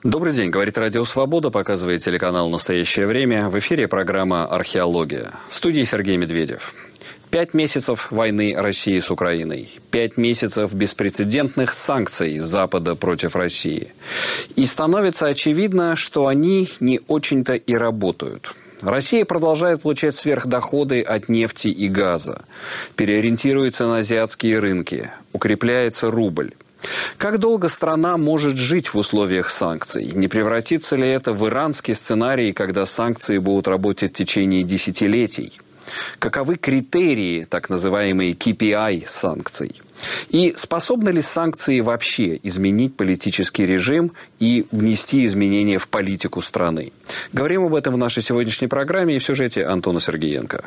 Добрый день, говорит Радио Свобода, показывает телеканал «Настоящее время». В эфире программа «Археология». В студии Сергей Медведев. 5 месяцев войны России с Украиной. 5 месяцев беспрецедентных санкций Запада против России. И становится очевидно, что они не очень-то и работают. Россия продолжает получать сверхдоходы от нефти и газа. Переориентируется на азиатские рынки. Укрепляется рубль. Как долго страна может жить в условиях санкций? Не превратится ли это в иранский сценарий, когда санкции будут работать в течение десятилетий? Каковы критерии, так называемые KPI санкций? И способны ли санкции вообще изменить политический режим и внести изменения в политику страны? Говорим об этом в нашей сегодняшней программе и в сюжете Антона Сергеенко.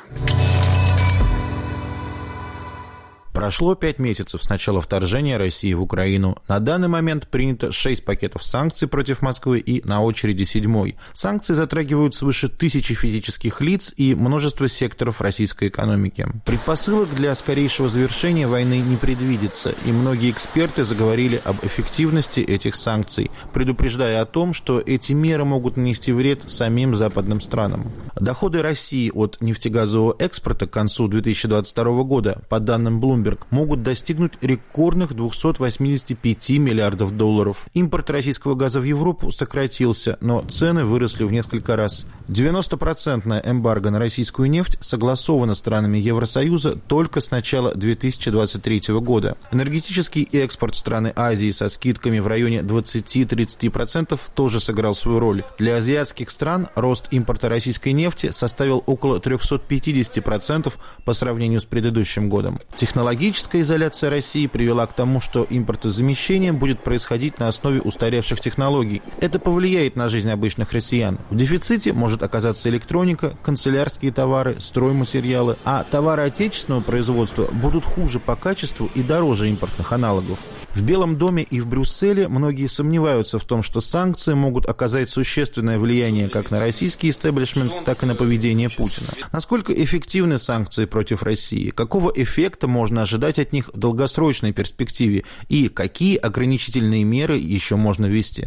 Прошло 5 месяцев с начала вторжения России в Украину. На данный момент принято 6 пакетов санкций против Москвы и на очереди 7-й. Санкции затрагивают свыше 1000 физических лиц и множество секторов российской экономики. Предпосылок для скорейшего завершения войны не предвидится, и многие эксперты заговорили об эффективности этих санкций, предупреждая о том, что эти меры могут нанести вред самим западным странам. Доходы России от нефтегазового экспорта к концу 2022 года, по данным Bloomberg, могут достигнуть рекордных 285 миллиардов долларов. Импорт российского газа в Европу сократился, но цены выросли в несколько раз. 90% эмбарго на российскую нефть согласовано странами Евросоюза только с начала 2023 года. Энергетический экспорт страны Азии со скидками в районе 20-30% тоже сыграл свою роль. Для азиатских стран рост импорта российской нефти составил около 350% по сравнению с предыдущим годом. Технологическая изоляция России привела к тому, что импортозамещение будет происходить на основе устаревших технологий. Это повлияет на жизнь обычных россиян. В дефиците может оказаться электроника, канцелярские товары, стройматериалы, а товары отечественного производства будут хуже по качеству и дороже импортных аналогов. В Белом доме и в Брюсселе многие сомневаются в том, что санкции могут оказать существенное влияние как на российский истеблишмент, так и на поведение Путина. Насколько эффективны санкции против России? Какого эффекта можно ожидать от них в долгосрочной перспективе? И какие ограничительные меры еще можно ввести?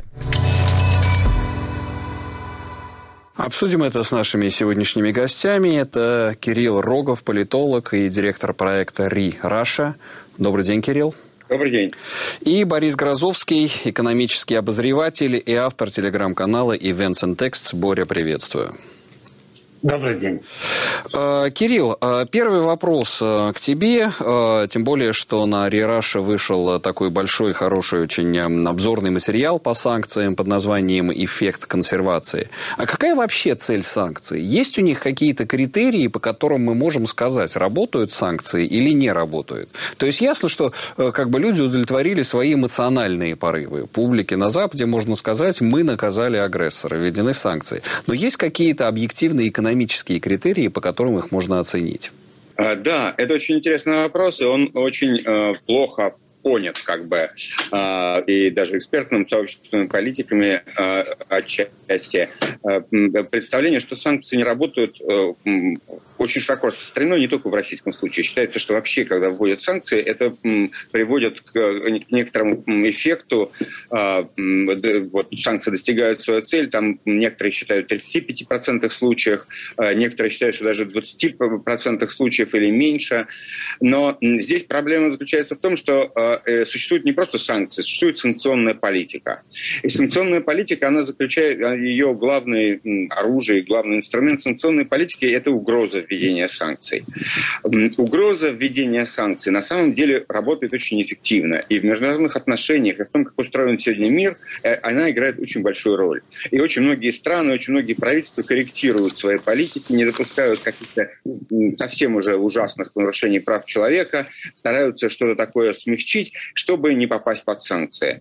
Обсудим это с нашими сегодняшними гостями. Это Кирилл Рогов, политолог и директор проекта RE Russia. Добрый день, Кирилл. Добрый день. И Борис Грозовский, экономический обозреватель и автор телеграм-канала Events and Texts. Боря, приветствую. Добрый день. Кирилл, первый вопрос к тебе, тем более, что на RE Russia вышел такой большой, хороший, очень обзорный материал по санкциям под названием «Эффект консервации». А какая вообще цель санкций? Есть у них какие-то критерии, по которым мы можем сказать, работают санкции или не работают? То есть ясно, что люди удовлетворили свои эмоциональные порывы. Публике на Западе можно сказать, мы наказали агрессора, введены санкции. Но есть какие-то объективные экономические критерии, по которым их можно оценить? Да, это очень интересный вопрос, и он очень плохо понят, и даже экспертным сообществом, и политиками отчасти. Представление, что санкции не работают, очень широко распространено, не только в российском случае. Считается, что вообще, когда вводят санкции, это приводит к некоторому эффекту. Санкции достигают свою цель, там некоторые считают в 35% случаев, некоторые считают, что даже в 20% случаев или меньше. Но здесь проблема заключается в том, что существует не просто санкции, существует санкционная политика. И санкционная политика, она заключает, ее главное оружие, главный инструмент санкционной политики – это угроза введения санкций. Угроза введения санкций на самом деле работает очень эффективно. И в международных отношениях, и в том, как устроен сегодня мир, она играет очень большую роль. И очень многие страны, очень многие правительства корректируют свои политики, не допускают каких-то совсем уже ужасных нарушений прав человека, стараются что-то такое смягчить, чтобы не попасть под санкции.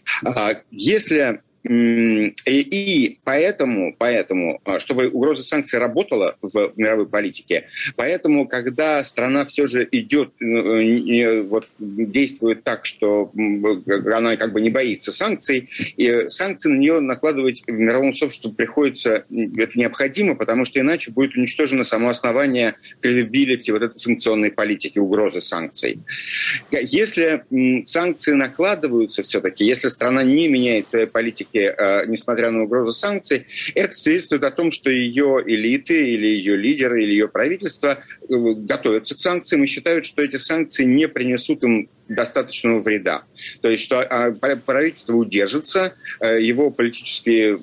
И поэтому, чтобы угроза санкций работала в мировой политике, поэтому, когда страна все же действует так, что она не боится санкций, и санкции на нее накладывать в мировом сообществе приходится, это необходимо, потому что иначе будет уничтожено само основание credibility этой санкционной политики, угрозы санкций. Если санкции накладываются все-таки, если страна не меняет своей политики политики, несмотря на угрозу санкций, это свидетельствует о том, что ее элиты или ее лидеры, или ее правительство готовятся к санкциям и считают, что эти санкции не принесут им достаточного вреда. То есть, что правительство удержится, его политический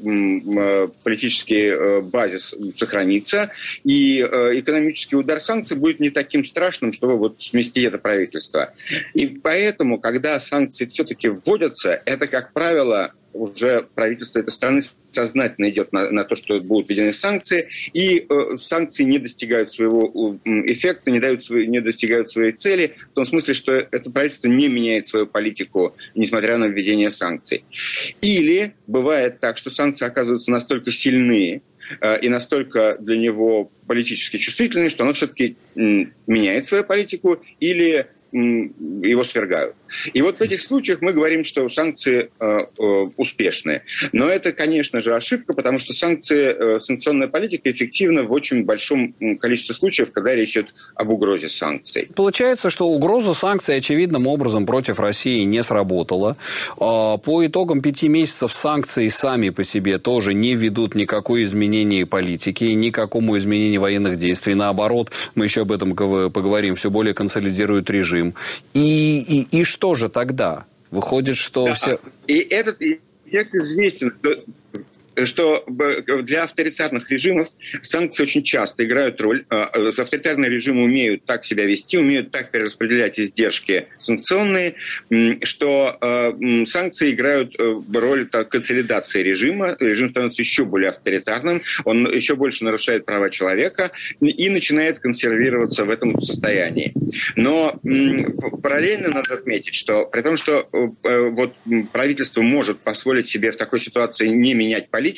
базис сохранится, и экономический удар санкций будет не таким страшным, чтобы вот сместить это правительство. И поэтому, когда санкции все-таки вводятся, это, как правило, уже правительство этой страны сознательно идет на то, что будут введены санкции, и санкции не достигают своего эффекта, не достигают своей цели, в том смысле, что это правительство не меняет свою политику, несмотря на введение санкций. Или бывает так, что санкции оказываются настолько сильны и настолько для него политически чувствительны, что оно все-таки меняет свою политику или его свергают. И вот в этих случаях мы говорим, что санкции успешны. Но это, конечно же, ошибка, потому что санкционная политика эффективна в очень большом количестве случаев, когда речь идет об угрозе санкций. Получается, что угроза санкций очевидным образом против России не сработала. По итогам 5 месяцев санкции сами по себе тоже не ведут никакой изменения политики, никакому изменению военных действий. Наоборот, мы еще об этом поговорим, все более консолидируют режим. И что же тогда? Выходит, что да, все... И этот эффект известен, что для авторитарных режимов санкции очень часто играют роль. Авторитарные режимы умеют так себя вести, умеют так перераспределять издержки санкционные, что санкции играют роль консолидации режима. Режим становится еще более авторитарным, он еще больше нарушает права человека и начинает консервироваться в этом состоянии. Но параллельно надо отметить, что при том, что вот правительство может позволить себе в такой ситуации не менять политику,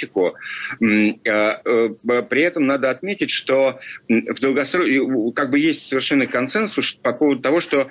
при этом надо отметить, что в долгосрочном как бы есть совершенно консенсус по поводу того, что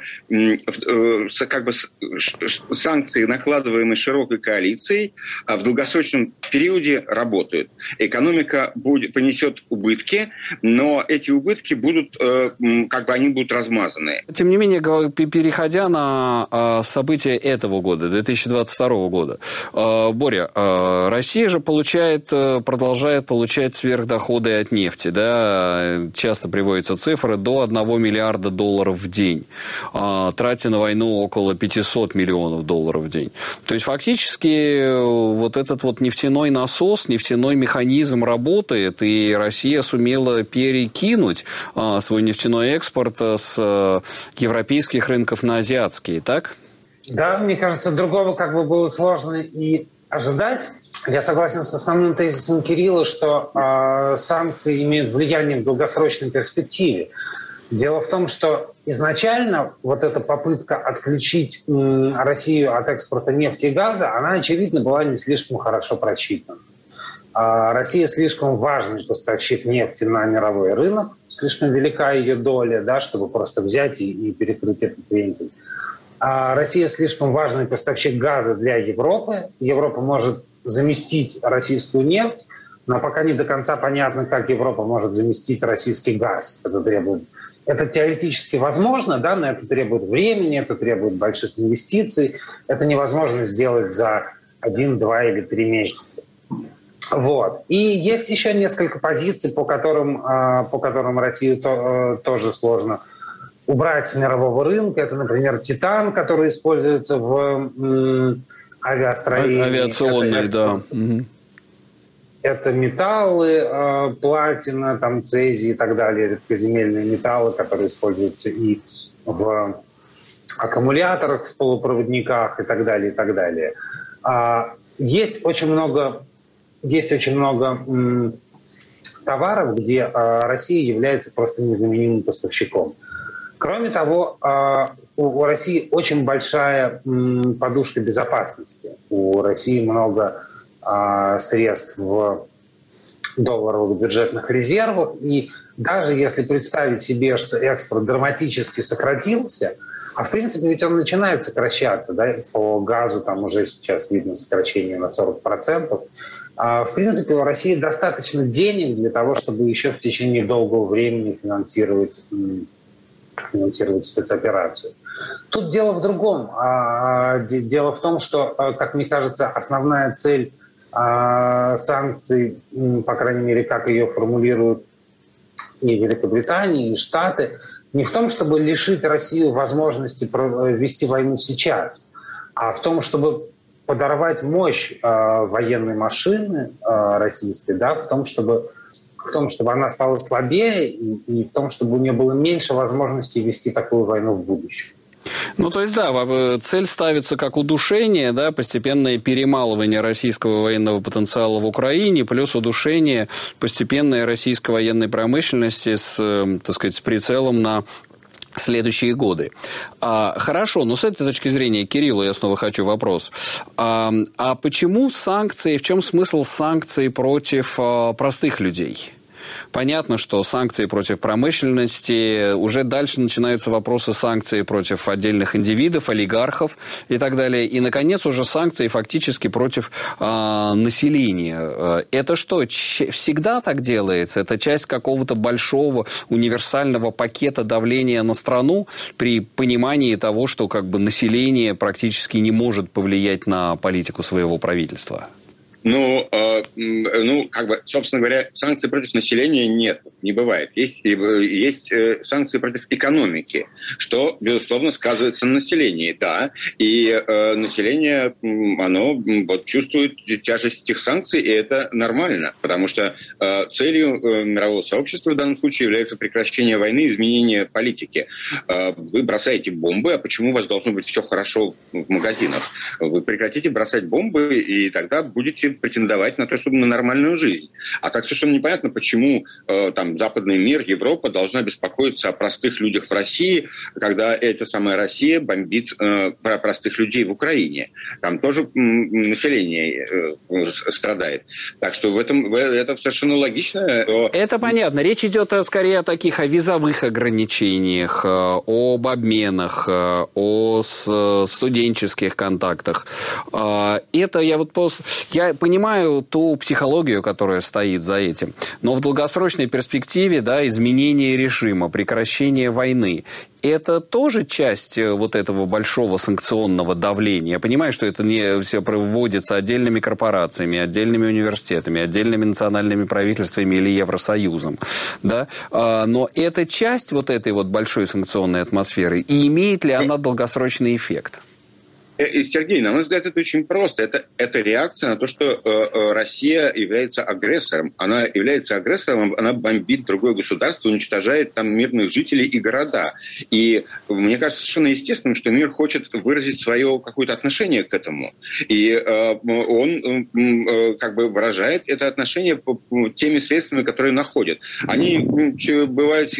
как бы санкции, накладываемые широкой коалицией, в долгосрочном периоде работают. Экономика понесет убытки, но эти убытки будут как бы они будут размазаны. Тем не менее, переходя на события этого года, 2022 года, Боря, Россия же продолжает получать сверхдоходы от нефти. Да? Часто приводятся цифры до $1 миллиарда в день, тратя на войну около $500 миллионов в день. То есть, фактически, вот этот вот нефтяной насос, нефтяной механизм работает, и Россия сумела перекинуть свой нефтяной экспорт с европейских рынков на азиатские, так? Да, мне кажется, другого как бы было сложно и ожидать. Я согласен с основным тезисом Кирилла, что санкции имеют влияние в долгосрочной перспективе. Дело в том, что изначально вот эта попытка отключить Россию от экспорта нефти и газа, она, очевидно, была не слишком хорошо просчитана. Россия слишком важный поставщик нефти на мировой рынок, слишком велика ее доля, да, чтобы просто взять и перекрыть этот вентиль. Россия слишком важный поставщик газа для Европы. Европа может заместить российскую нефть, но пока не до конца понятно, как Европа может заместить российский газ. Это теоретически возможно, да, но это требует времени, это требует больших инвестиций. Это невозможно сделать за 1, 2 или 3 месяца. Вот. И есть еще несколько позиций, по которым Россию тоже сложно убрать с мирового рынка. Это, например, титан, который используется в авиастроении. Авиационный, да. Это металлы, платина, там, цезий и так далее, редкоземельные металлы, которые используются и в аккумуляторах, в полупроводниках и так далее, и так далее. Есть очень много товаров, где Россия является просто незаменимым поставщиком. Кроме того, у России очень большая подушка безопасности. У России много средств в долларовых бюджетных резервах. И даже если представить себе, что экспорт драматически сократился, а в принципе ведь он начинает сокращаться, да, по газу там уже сейчас видно сокращение на 40%, в принципе у России достаточно денег для того, чтобы еще в течение долгого времени финансировать спецоперацию. Тут дело в другом. Дело в том, что, как мне кажется, основная цель санкций, по крайней мере, как ее формулируют и Великобритания, и Штаты, не в том, чтобы лишить Россию возможности вести войну сейчас, а в том, чтобы подорвать мощь военной машины российской, да, в том, чтобы она стала слабее и в том, чтобы у нее было меньше возможностей вести такую войну в будущем. Ну, то есть, да, цель ставится как удушение, да, постепенное перемалывание российского военного потенциала в Украине, плюс удушение постепенной российской военной промышленности с, так сказать, с прицелом на следующие годы. Хорошо, но с этой точки зрения, Кириллу, я снова хочу вопрос. А почему санкции, в чем смысл санкций против простых людей? Понятно, что санкции против промышленности, уже дальше начинаются вопросы санкций против отдельных индивидов, олигархов и так далее. И, наконец, уже санкции фактически против населения. Это что, всегда так делается? Это часть какого-то большого универсального пакета давления на страну при понимании того, что как бы население практически не может повлиять на политику своего правительства? Собственно говоря, санкций против населения нет, не бывает. Есть санкции против экономики, что, безусловно, сказывается на населении, да. И население, оно чувствует тяжесть этих санкций, и это нормально, потому что целью мирового сообщества в данном случае является прекращение войны, изменение политики. Вы бросаете бомбы, а почему у вас должно быть все хорошо в магазинах? Вы прекратите бросать бомбы, и тогда будете претендовать на то, чтобы на нормальную жизнь. А так совершенно непонятно, почему западный мир, Европа должна беспокоиться о простых людях в России, когда эта самая Россия бомбит простых людей в Украине. Там тоже население страдает. Так что это совершенно логично. Это понятно. Речь идет скорее о визовых ограничениях, об обменах, о студенческих контактах. Это я понимаю ту психологию, которая стоит за этим. Но в долгосрочной перспективе, да, изменение режима, прекращение войны, это тоже часть вот этого большого санкционного давления. Я понимаю, что это не все проводится отдельными корпорациями, отдельными университетами, отдельными национальными правительствами или Евросоюзом. Да? Но это часть вот этой вот большой санкционной атмосферы. И имеет ли она долгосрочный эффект? Сергей, на мой взгляд, это очень просто. Это реакция на то, что Россия является агрессором. Она является агрессором, она бомбит другое государство, уничтожает там мирных жителей и города. И мне кажется совершенно естественным, что мир хочет выразить свое какое-то отношение к этому. И он выражает это отношение теми средствами, которые находит. Они бывают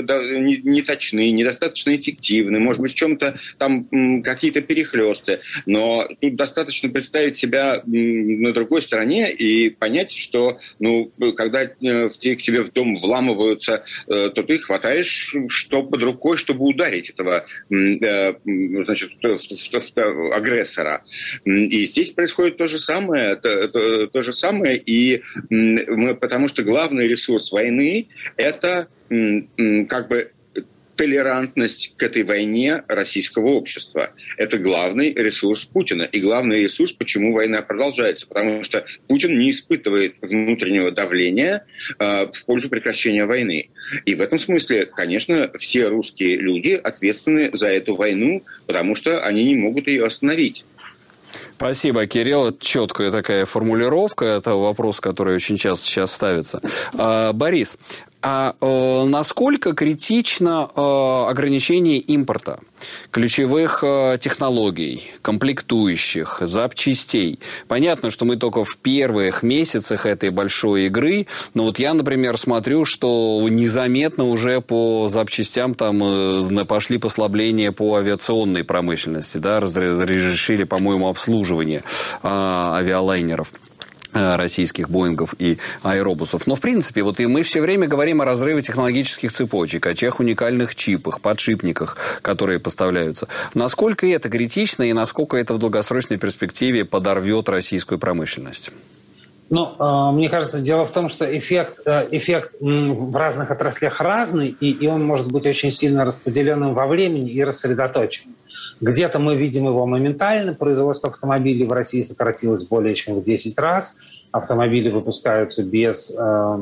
неточны, недостаточно эффективны, может быть, в чем-то там какие-то перехлесты. Но тут достаточно представить себя на другой стороне и понять, что когда к тебе в дом вламываются, то ты хватаешь что под рукой, чтобы ударить этого агрессора. И здесь происходит то же самое, и потому что главный ресурс войны – это толерантность к этой войне российского общества. Это главный ресурс Путина. И главный ресурс, почему война продолжается. Потому что Путин не испытывает внутреннего давления в пользу прекращения войны. И в этом смысле, конечно, все русские люди ответственны за эту войну, потому что они не могут ее остановить. Спасибо, Кирилл. Это четкая такая формулировка. Это вопрос, который очень часто сейчас ставится. Борис, насколько критично ограничение импорта ключевых технологий, комплектующих, запчастей? Понятно, что мы только в первых месяцах этой большой игры, но вот я, например, смотрю, что незаметно уже по запчастям там пошли послабления по авиационной промышленности, да, разрешили, по-моему, обслуживание авиалайнеров российских Боингов и аэробусов. Но, в принципе, и мы все время говорим о разрыве технологических цепочек, о тех уникальных чипах, подшипниках, которые поставляются. Насколько это критично и насколько это в долгосрочной перспективе подорвет российскую промышленность? Мне кажется, дело в том, что эффект в разных отраслях разный, и он может быть очень сильно распределенным во времени и рассредоточенным. Где-то мы видим его моментально. Производство автомобилей в России сократилось более чем в 10 раз. Автомобили выпускаются без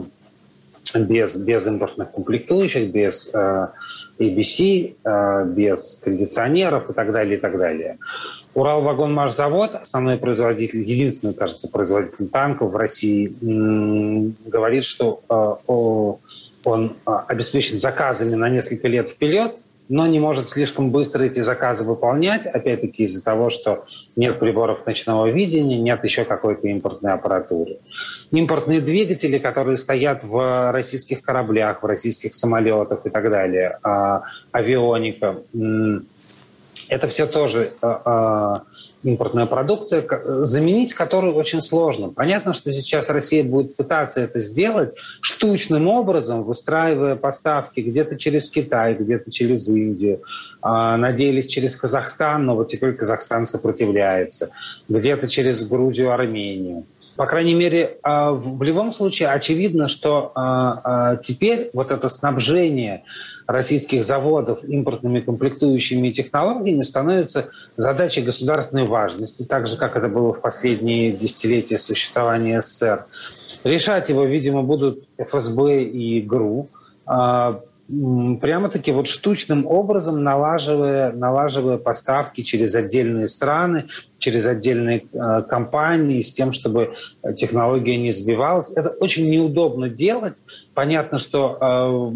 импортных комплектующих, без ABC, без кондиционеров и так далее, и так далее. Уралвагонмашзавод, основной производитель, единственный, кажется, производитель танков в России, говорит, что он обеспечен заказами на несколько лет вперед, но не может слишком быстро эти заказы выполнять, опять-таки из-за того, что нет приборов ночного видения, нет еще какой-то импортной аппаратуры. Импортные двигатели, которые стоят в российских кораблях, в российских самолетах и так далее, авионика, это все тоже импортная продукция, заменить которую очень сложно. Понятно, что сейчас Россия будет пытаться это сделать штучным образом, выстраивая поставки где-то через Китай, где-то через Индию. Надеялись через Казахстан, но вот теперь Казахстан сопротивляется. Где-то через Грузию, Армению. По крайней мере, в любом случае очевидно, что теперь вот это снабжение российских заводов импортными комплектующими и технологиями становится задачей государственной важности, так же, как это было в последние десятилетия существования СССР. Решать его, видимо, будут ФСБ и ГРУ, прямо-таки вот штучным образом налаживая поставки через отдельные страны, через отдельные компании, с тем, чтобы технология не сбивалась. Это очень неудобно делать. Понятно, что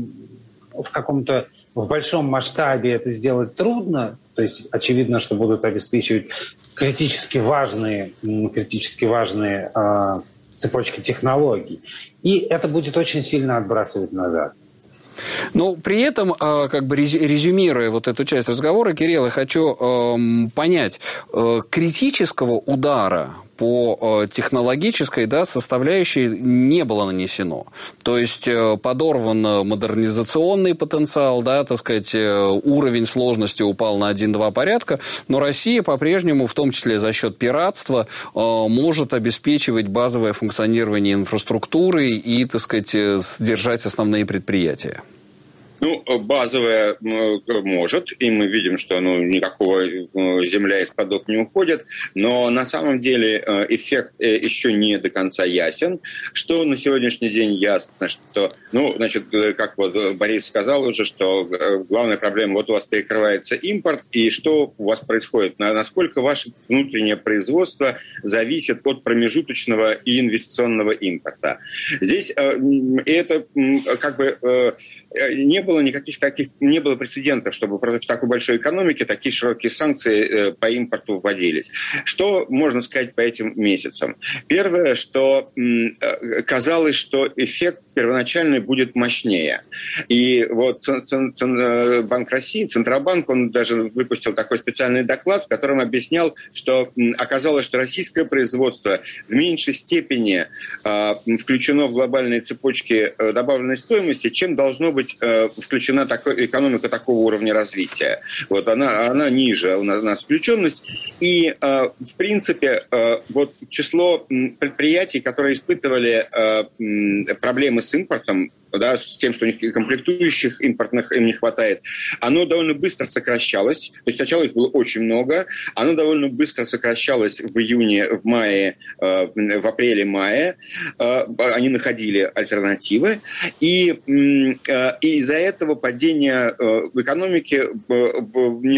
в большом масштабе это сделать трудно. То есть очевидно, что будут обеспечивать критически важные цепочки технологий. И это будет очень сильно отбрасывать назад. Но при этом, как бы резюмируя вот эту часть разговора, Кирилл, я хочу понять, критического удара по технологической, да, составляющей не было нанесено. То есть подорван модернизационный потенциал, да, так сказать, уровень сложности упал на 1-2 порядка, но Россия по-прежнему, в том числе за счет пиратства, может обеспечивать базовое функционирование инфраструктуры и, так сказать, содержать основные предприятия. Базовое может, и мы видим, что никакого земля из-под ног не уходит, но на самом деле эффект еще не до конца ясен. Что на сегодняшний день ясно, что, как вот Борис сказал уже, что главная проблема, вот у вас перекрывается импорт, и что у вас происходит, насколько ваше внутреннее производство зависит от промежуточного и инвестиционного импорта. Здесь это как бы... Не было прецедентов, чтобы против такой большой экономики такие широкие санкции по импорту вводились. Что можно сказать по этим месяцам? Первое, что казалось, что эффект первоначальный будет мощнее. И вот Банк России, Центробанк, он даже выпустил такой специальный доклад, в котором объяснял, что оказалось, что российское производство в меньшей степени включено в глобальные цепочки добавленной стоимости, чем должно быть включена экономика такого уровня развития. Вот она ниже у нас включенность. И, в принципе, вот число предприятий, которые испытывали проблемы с импортом, да, с тем, что у них комплектующих импортных им не хватает, оно довольно быстро сокращалось. То есть сначала их было очень много, оно довольно быстро сокращалось в июне, в мае, в апреле-мае. Они находили альтернативы. И из-за этого падение в экономике не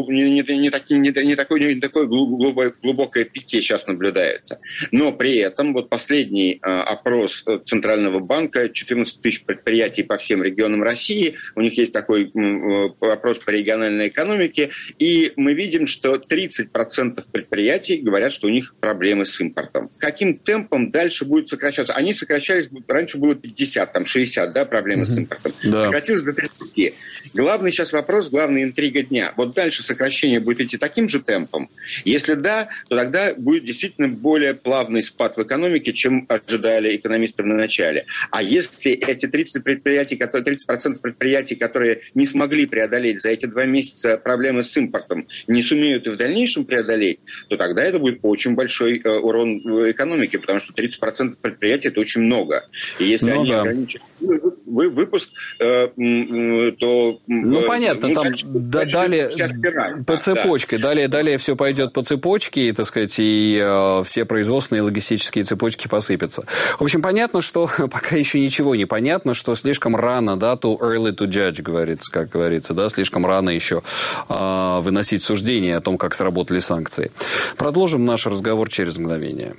такое глубокое пике сейчас наблюдается. Но при этом вот последний опрос Центрального банка, 14 тысяч предприятий по всем регионам России. У них есть такой вопрос по региональной экономике. И мы видим, что 30% предприятий говорят, что у них проблемы с импортом. Каким темпом дальше будет сокращаться? Они сокращались, раньше было 50, там 60, да, проблемы с импортом. Да. Сократилось до 30. Главный сейчас вопрос, главная интрига дня. Вот дальше сокращение будет идти таким же темпом? Если да, то тогда будет действительно более плавный спад в экономике, чем ожидали экономисты в начале. А если эти 30% предприятий, которые не смогли преодолеть за эти 2 месяца проблемы с импортом, не сумеют и в дальнейшем преодолеть, то тогда это будет очень большой урон в экономике, потому что 30% предприятий – это очень много. И если они ограничат выпуск, то... понятно, там далее по цепочке, далее все пойдет по цепочке, и, так сказать, и все производственные и логистические цепочки посыпятся. В общем, понятно, что пока еще ничего не понятно, что слишком рано, да, too early to judge, говорится, как говорится, да, слишком рано еще выносить суждения о том, как сработали санкции. Продолжим наш разговор через мгновение.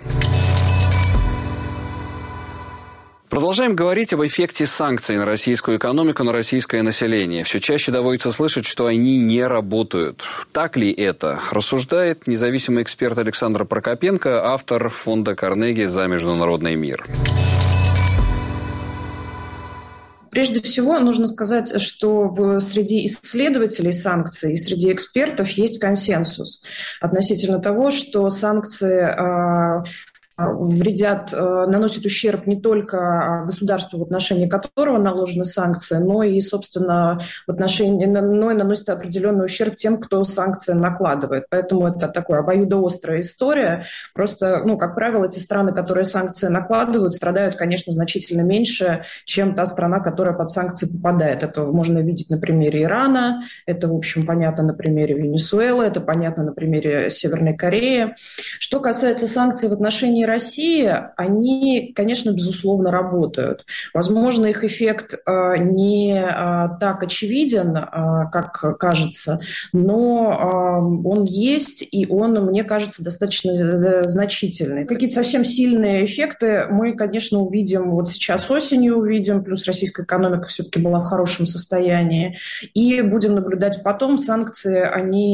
Продолжаем говорить об эффекте санкций на российскую экономику, на российское население. Все чаще доводится слышать, что они не работают. Так ли это? Рассуждает независимый эксперт Александр Прокопенко, автор фонда Карнеги «За международный мир». Прежде всего, нужно сказать, что среди исследователей санкций и среди экспертов есть консенсус относительно того, что санкции вредят, наносят ущерб не только государству, в отношении которого наложены санкции, но и, собственно, но и наносят определенный ущерб тем, кто санкции накладывает. Поэтому это такая обоюдоострая история. Просто, как правило, те страны, которые санкции накладывают, страдают, конечно, значительно меньше, чем та страна, которая под санкции попадает. Это можно видеть на примере Ирана, это, в общем, понятно на примере Венесуэлы, это понятно на примере Северной Кореи. Что касается санкций в отношении России, они, конечно, безусловно, работают. Возможно, их эффект не так очевиден, как кажется, но он есть, и он, мне кажется, достаточно значительный. Какие-то совсем сильные эффекты мы, конечно, увидим вот сейчас осенью, плюс российская экономика все-таки была в хорошем состоянии, и будем наблюдать потом. Санкции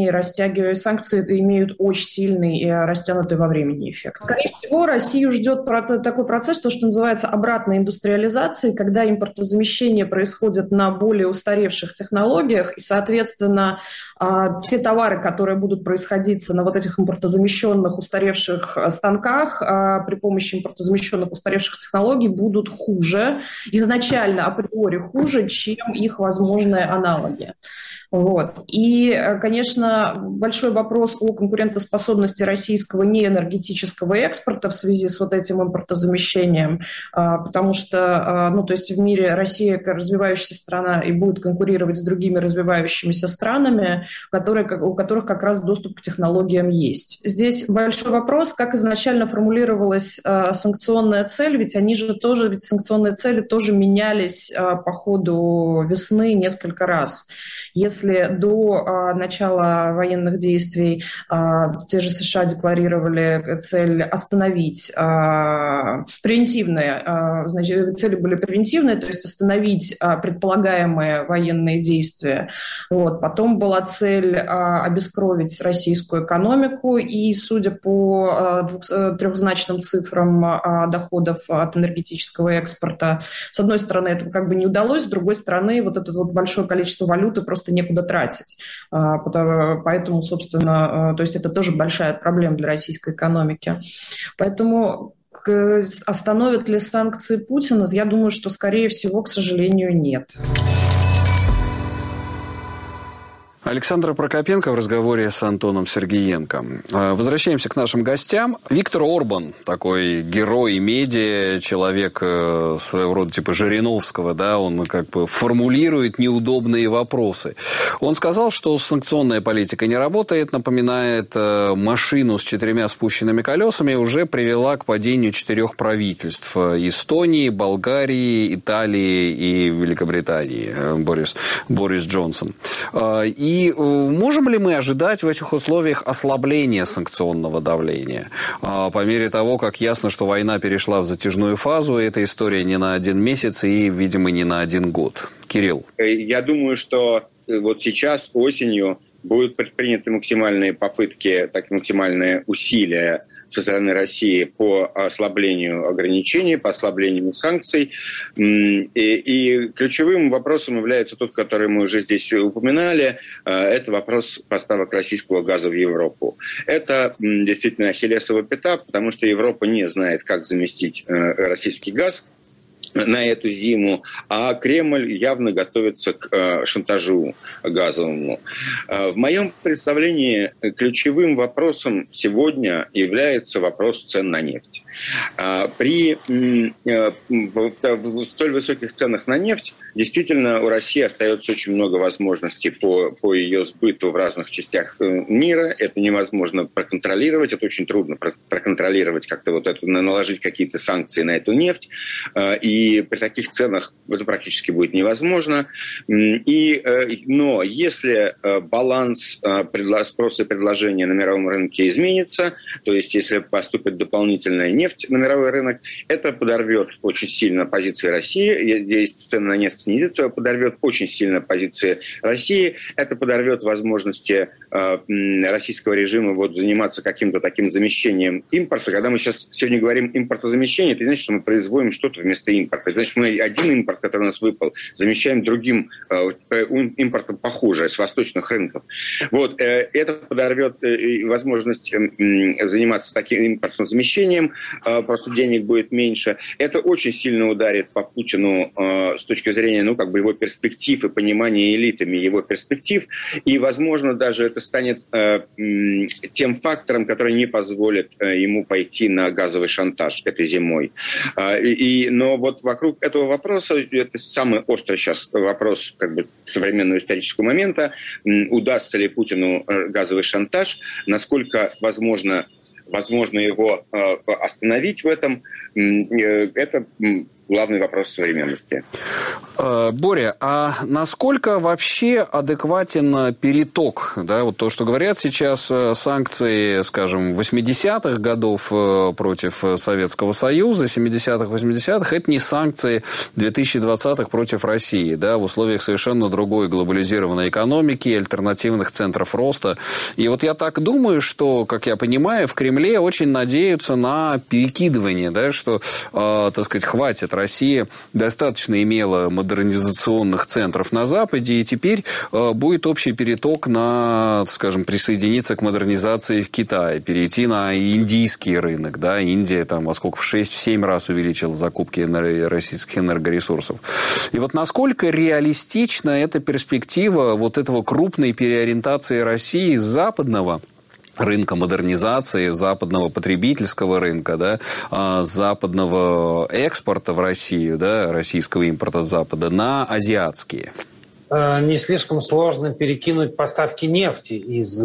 имеют очень сильный и растянутый во времени эффект. Скорее всего, Россию ждет такой процесс, что называется обратной индустриализацией, когда импортозамещение происходит на более устаревших технологиях, и, соответственно, те товары, которые будут происходить на вот этих импортозамещенных устаревших станках при помощи импортозамещенных устаревших технологий будут хуже, изначально априори хуже, чем их возможные аналоги. Вот. И, конечно, большой вопрос о конкурентоспособности российского неэнергетического экспорта в связи с вот этим импортозамещением, потому что, то есть в мире Россия как развивающаяся страна и будет конкурировать с другими развивающимися странами, у которых как раз доступ к технологиям есть. Здесь большой вопрос, как изначально формулировалась санкционная цель, ведь санкционные цели тоже менялись по ходу весны несколько раз. Если до начала военных действий те же США декларировали цель остановить цели были превентивные, то есть остановить предполагаемые военные действия. Вот. Потом была цель обескровить российскую экономику, и, судя по трехзначным цифрам доходов от энергетического экспорта, с одной стороны, это как бы не удалось, с другой стороны, вот это вот большое количество валюты просто некуда тратить. Поэтому, собственно, то есть это тоже большая проблема для российской экономики. Поэтому остановят ли санкции Путина? Я думаю, что, скорее всего, к сожалению, нет. Александр Прокопенко в разговоре с Антоном Сергеенко. Возвращаемся к нашим гостям. Виктор Орбан, такой герой медиа, человек своего рода типа Жириновского, да, он как бы формулирует неудобные вопросы. Он сказал, что санкционная политика не работает, напоминает, машину с 4 спущенными колесами уже привела к падению 4 правительств: Эстонии, Болгарии, Италии и Великобритании. Борис Джонсон. И можем ли мы ожидать в этих условиях ослабления санкционного давления? По мере того, как ясно, что война перешла в затяжную фазу, эта история не на 1 месяц и, видимо, не на 1 год. Кирилл. Я думаю, что вот сейчас осенью будут предприняты максимальные попытки, максимальные усилия со стороны России по ослаблению ограничений, по ослаблению санкций. И ключевым вопросом является тот, который мы уже здесь упоминали, это вопрос поставок российского газа в Европу. Это действительно ахиллесова пята, потому что Европа не знает, как заместить российский газ на эту зиму, а Кремль явно готовится к шантажу газовому. В моем представлении ключевым вопросом сегодня является вопрос цен на нефть. При столь высоких ценах на нефть действительно у России остается очень много возможностей по ее сбыту в разных частях мира. Это невозможно проконтролировать, это очень трудно проконтролировать, как-то вот это, наложить какие-то санкции на эту нефть. И при таких ценах это практически будет невозможно. Но если баланс спроса и предложения на мировом рынке изменится, то есть если поступит дополнительная нефть на мировой рынок, это подорвет очень сильно позиции России. Если цены на нефть снизятся, подорвет очень сильно позиции России. Это подорвет возможности российского режима заниматься каким-то таким замещением импорта. Когда мы сегодня говорим импортозамещение, это значит, что мы производим что-то вместо импорта. Это значит, что мы один импорт, который у нас выпал, замещаем другим импортом похуже, с восточных рынков. Это подорвет возможность заниматься таким импортным замещением, просто денег будет меньше. Это очень сильно ударит по Путину с точки зрения его перспектив и понимания элитами его перспектив. И, возможно, даже это станет тем фактором, который не позволит ему пойти на газовый шантаж этой зимой. Но вокруг этого вопроса, это самый острый сейчас вопрос современного исторического момента, удастся ли Путину газовый шантаж, насколько возможно его остановить в этом, это главный вопрос современности. Боря, а насколько вообще адекватен переток? То, что говорят сейчас, санкции, скажем, 80-х годов против Советского Союза, 70-х, 80-х, это не санкции 2020-х против России, в условиях совершенно другой глобализированной экономики, альтернативных центров роста. И я так думаю, что, как я понимаю, в Кремле очень надеются на перекидывание, что, хватит. Россия достаточно имела модернизационных центров на Западе, и теперь будет общий переток на, присоединиться к модернизации в Китае, перейти на индийский рынок. Индия в 6-7 раз увеличила закупки российских энергоресурсов. И насколько реалистична эта перспектива этого крупной переориентации России с западного рынка модернизации, западного потребительского рынка, западного экспорта в Россию, российского импорта с Запада, на азиатские? Не слишком сложно перекинуть поставки нефти из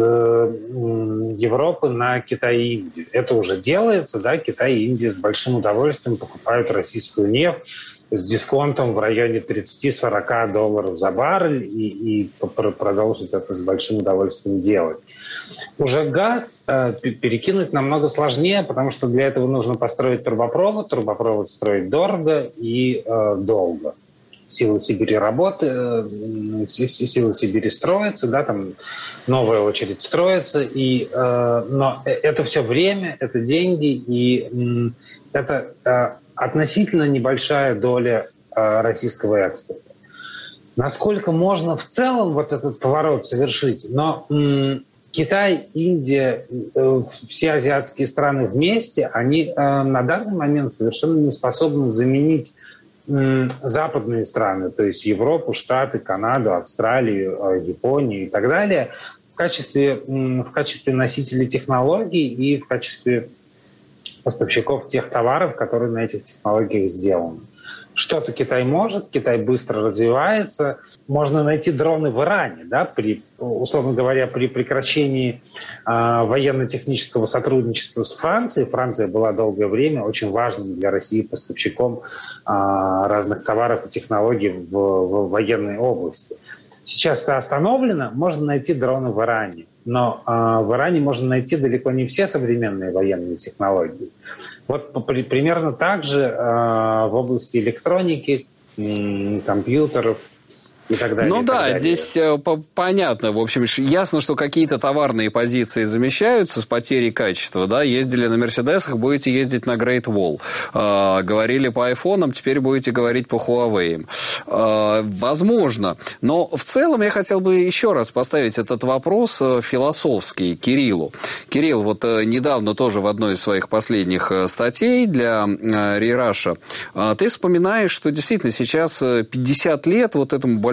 Европы на Китай и Индию. Это уже делается, Китай и Индия с большим удовольствием покупают российскую нефть с дисконтом в районе $30-40 за баррель и продолжат это с большим удовольствием делать. Уже газ перекинуть намного сложнее, потому что для этого нужно построить трубопровод. Трубопровод строить дорого и долго. Силы Сибири Силы Сибири строятся, новая очередь строится, но это все время, это деньги, и это относительно небольшая доля российского экспорта. Насколько можно в целом этот поворот совершить? Но Китай, Индия, все азиатские страны вместе, они на данный момент совершенно не способны заменить западные страны, то есть Европу, Штаты, Канаду, Австралию, Японию и так далее, в качестве носителей технологий и в качестве поставщиков тех товаров, которые на этих технологиях сделаны. Что-то Китай может, Китай быстро развивается. Можно найти дроны в Иране, условно говоря, при прекращении военно-технического сотрудничества с Францией. Франция была долгое время очень важным для России поставщиком разных товаров и технологий в военной области. Сейчас это остановлено, можно найти дроны в Иране. Но в Иране можно найти далеко не все современные военные технологии. Примерно так же в области электроники, компьютеров и так далее. Здесь понятно. В общем, ясно, что какие-то товарные позиции замещаются с потерей качества. Ездили на Мерседесах, будете ездить на Great Wall. Говорили по айфонам, теперь будете говорить по Huawei. Возможно. Но в целом я хотел бы еще раз поставить этот вопрос философский Кириллу. Кирилл, недавно тоже в одной из своих последних статей для ReRussia ты вспоминаешь, что действительно сейчас 50 лет этому большому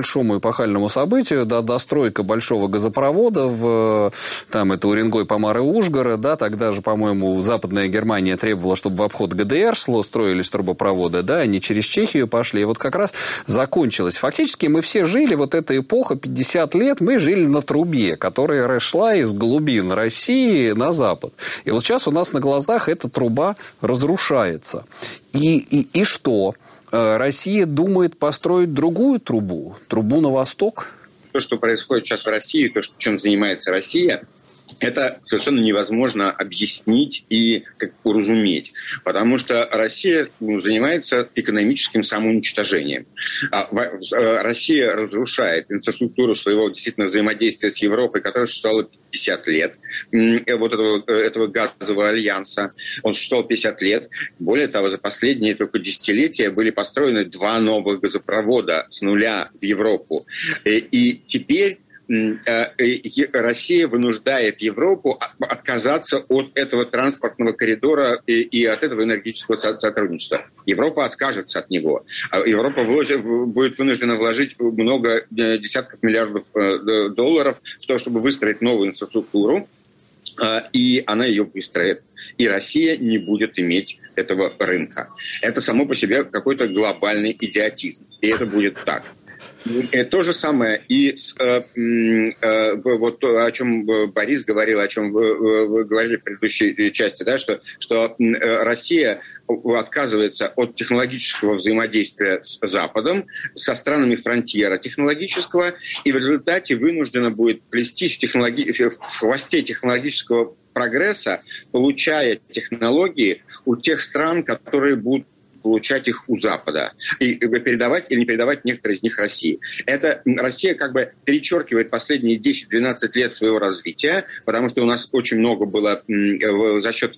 большому эпохальному событию, да, достройка большого газопровода там это Уренгой, Помар и Ужгород, да, тогда же, по-моему, Западная Германия требовала, чтобы в обход ГДР строились трубопроводы, да, они через Чехию пошли, и вот как раз закончилось. Фактически мы все жили, вот эта эпоха, 50 лет, мы жили на трубе, которая шла из глубин России на запад. И вот сейчас у нас на глазах эта труба разрушается. И что? Россия думает построить другую трубу на восток? То, что происходит сейчас в России, то, чем занимается Россия, это совершенно невозможно объяснить и уразуметь, потому что Россия занимается экономическим самоуничтожением. Россия разрушает инфраструктуру своего действительно взаимодействия с Европой, которая существовала 50 лет, вот этого газового альянса. Он существовал 50 лет. Более того, за последние только десятилетия были построены 2 новых газопровода с нуля в Европу. И теперь Россия вынуждает Европу отказаться от этого транспортного коридора и от этого энергетического сотрудничества. Европа откажется от него. Европа будет вынуждена вложить много десятков миллиардов долларов в то, чтобы выстроить новую инфраструктуру, и она ее выстроит. И Россия не будет иметь этого рынка. Это само по себе какой-то глобальный идиотизм. И это будет так. То же самое и вот о чем Борис говорил, о чем вы говорили в предыдущей части, да, что Россия отказывается от технологического взаимодействия с Западом, со странами фронтира технологического, и в результате вынуждена будет плестись в хвосте технологического прогресса, получая технологии у тех стран, которые будут получать их у Запада и передавать или не передавать некоторые из них России. Это Россия как бы перечеркивает последние 10-12 лет своего развития, потому что у нас очень много было за счет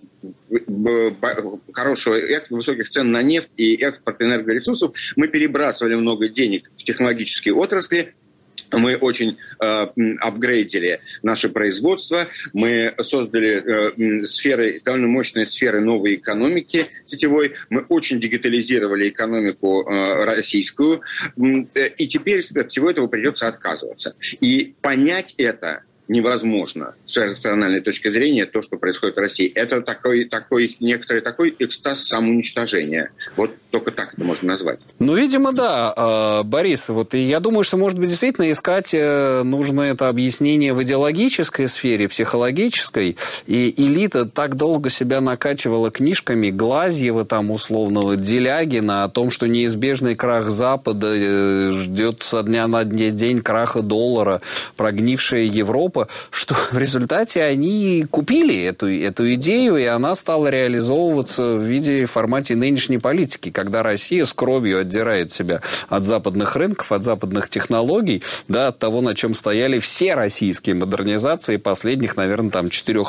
высоких цен на нефть и экспорт энергоресурсов, мы перебрасывали много денег в технологические отрасли. Мы очень апгрейдили наше производство, мы создали довольно мощные сферы новой экономики сетевой, мы очень дигитализировали экономику российскую, и теперь от всего этого придется отказываться. И понять это невозможно с рациональной точки зрения, то, что происходит в России. Это некоторый такой экстаз самоуничтожения. Вот только так это можно назвать. Ну, видимо, да. Борис, вот и я думаю, что, может быть, действительно искать нужно это объяснение в идеологической сфере, психологической. И элита так долго себя накачивала книжками Глазьева, там, условного, Делягина, о том, что неизбежный крах Запада ждет со дня на день краха доллара, прогнившая Европа, что в результате они купили эту идею, и она стала реализовываться в формате нынешней политики, когда Россия с кровью отдирает себя от западных рынков, от западных технологий, да, от того, на чем стояли все российские модернизации последних, наверное, там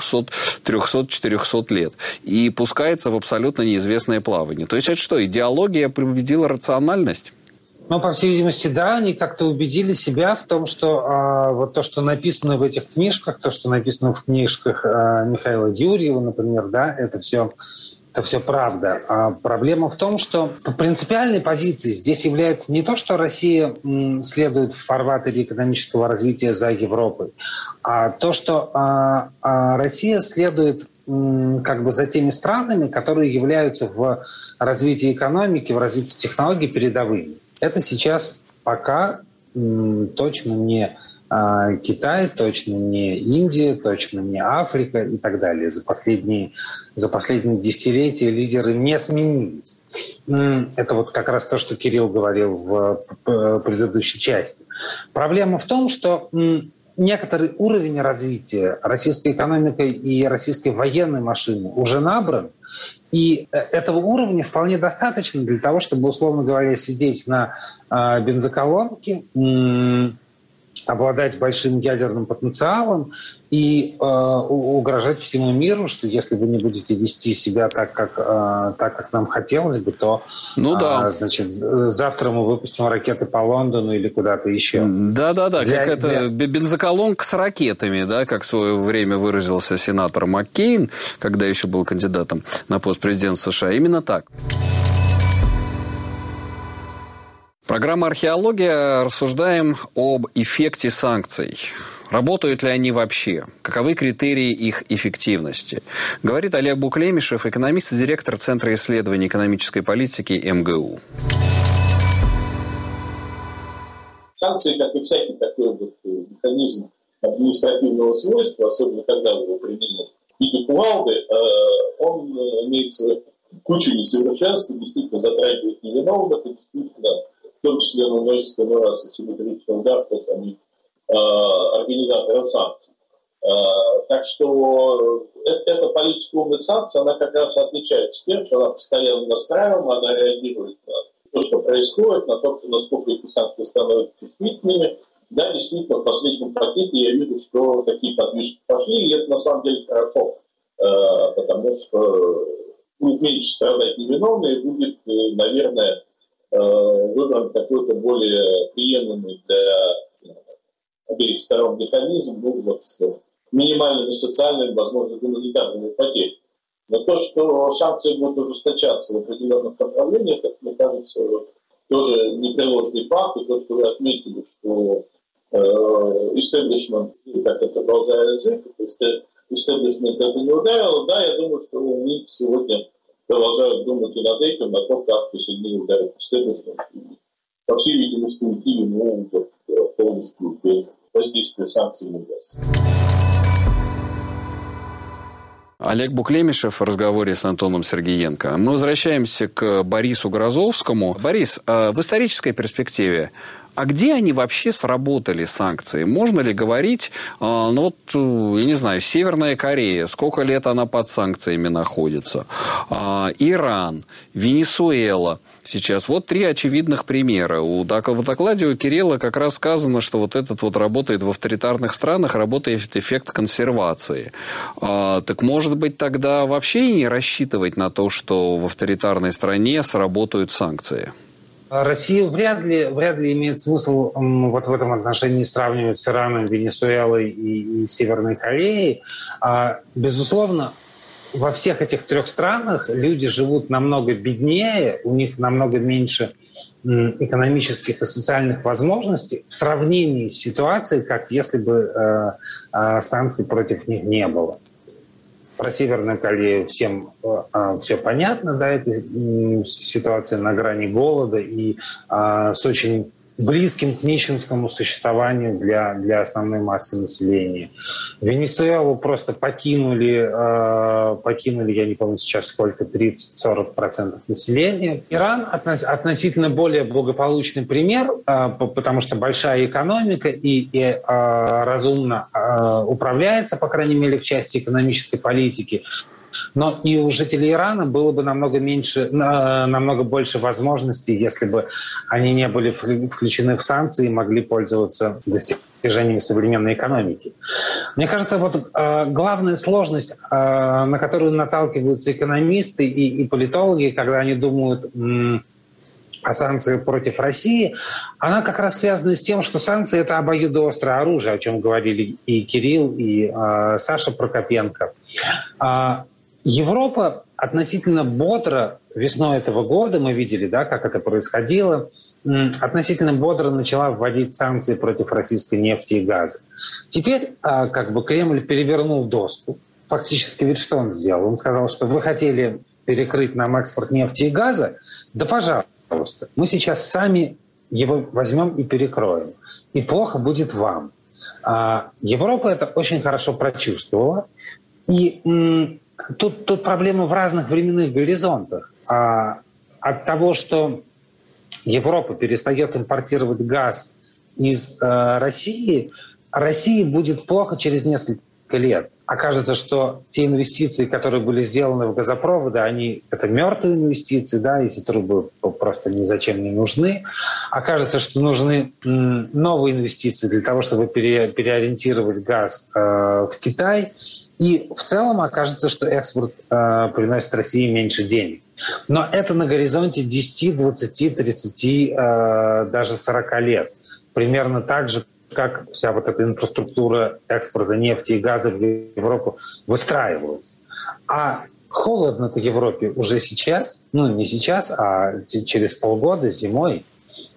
300-400 лет. И пускается в абсолютно неизвестное плавание. То есть это что, идеология победила рациональность? Ну, по всей видимости, да, они как-то убедили себя в том, что вот то, что написано в этих книжках, то, что написано в книжках Михаила Юрьева, например, да, это все правда. А проблема в том, что принципиальной позицией здесь является не то, что Россия следует в фарватере экономического развития за Европой, а то, что Россия следует как бы за теми странами, которые являются в развитии экономики, в развитии технологий передовыми. Это сейчас пока точно не Китай, точно не Индия, точно не Африка и так далее. За последние десятилетия лидеры не сменились. Это вот как раз то, что Кирилл говорил в предыдущей части. Проблема в том, что некоторый уровень развития российской экономики и российской военной машины уже набран, и этого уровня вполне достаточно для того, чтобы, условно говоря, сидеть на бензоколонке, обладать большим ядерным потенциалом и угрожать всему миру, что если вы не будете вести себя так, как нам хотелось бы, то значит, завтра мы выпустим ракеты по Лондону или куда-то еще. Да, бензоколонка с ракетами, да, как в свое время выразился сенатор Маккейн, когда еще был кандидатом на пост президента США. Именно так. Программа «Археология». Рассуждаем об эффекте санкций. Работают ли они вообще? Каковы критерии их эффективности? Говорит Олег Буклемишев, экономист и директор Центра исследований экономической политики МГУ. Санкции, как и всякий такой вот механизм административного свойства, особенно когда его применяют в виде кувалды, он имеет кучу несовершенств, действительно затрагивает невиновных, и действительно, в том числе наносит иной раз асимметричный удар по самим организаторам санкций. Так что эта политика умных санкций, она как раз отличается тем, что она постоянно настраиваема, она реагирует на то, что происходит, на то, насколько эти санкции становятся чувствительными. Да, действительно, в последнем пакете я вижу, что такие подвижки пошли, и это на самом деле хорошо, потому что будет меньше страдать невиновные, будет, наверное, выбран какой-то более приемлемый для обеих сторон механизм, с минимальными социальными, возможно, гуманитарными потерями. Но то, что санкции будут ужесточаться в определенных направлениях, это, мне кажется, тоже непреложный факт. И то, что вы отметили, что истеблишмент, как это продолжает жить, истеблишмент это не ударило, да, я думаю, что мы сегодня продолжают думать и над этим, на том, как посильнее ударить истеблишмент. По всей видимости, уйти ему полностью без воздействия санкций не удастся. Олег Буклемишев в разговоре с Антоном Сергеенко. Мы возвращаемся к Борису Грозовскому. Борис, в исторической перспективе, а где они вообще сработали, санкции? Можно ли говорить, я не знаю, Северная Корея, сколько лет она под санкциями находится, Иран, Венесуэла. Сейчас вот 3 очевидных примера. В докладе у Кирилла как раз сказано, что вот этот вот работает в авторитарных странах, работает эффект консервации. Так может быть тогда вообще и не рассчитывать на то, что в авторитарной стране сработают санкции? Россию вряд ли имеет смысл вот в этом отношении сравнивать с Ираном, Венесуэлой и Северной Кореей. Безусловно, во всех этих 3 странах люди живут намного беднее, у них намного меньше экономических и социальных возможностей в сравнении с ситуацией, как если бы санкций против них не было. Про Северную Корею всем все понятно, да, это ситуация на грани голода и с очень близким к нищенскому существованию для основной массы населения. Венесуэлу просто покинули, я не помню сейчас сколько, 30-40% населения. Иран относительно более благополучный пример, потому что большая экономика и разумно управляется, по крайней мере, в части экономической политики. Но и у жителей Ирана было бы намного больше возможностей, если бы они не были включены в санкции и могли пользоваться достижениями современной экономики. Мне кажется, вот главная сложность, на которую наталкиваются экономисты и политологи, когда они думают о санкциях против России, она как раз связана с тем, что санкции – это обоюдоострое оружие, о чем говорили и Кирилл, и Саша Прокопенко. Европа относительно бодро весной этого года, мы видели, да, как это происходило, относительно бодро начала вводить санкции против российской нефти и газа. Теперь Кремль перевернул доску. Фактически ведь что он сделал? Он сказал, что вы хотели перекрыть нам экспорт нефти и газа? Да пожалуйста, мы сейчас сами его возьмем и перекроем. И плохо будет вам. Европа это очень хорошо прочувствовала. И Тут проблема в разных временных горизонтах. От того, что Европа перестает импортировать газ из России будет плохо через несколько лет. Окажется, что те инвестиции, которые были сделаны в газопроводы, это мертвые инвестиции, да, эти трубы просто ни зачем не нужны. Окажется, что нужны новые инвестиции для того, чтобы переориентировать газ в Китай. И в целом окажется, что экспорт приносит России меньше денег. Но это на горизонте 10, 20, 30, даже 40 лет. Примерно так же, как вся вот эта инфраструктура экспорта нефти и газа в Европу выстраивалась. А холодно-то Европе уже сейчас, не сейчас, а через полгода, зимой.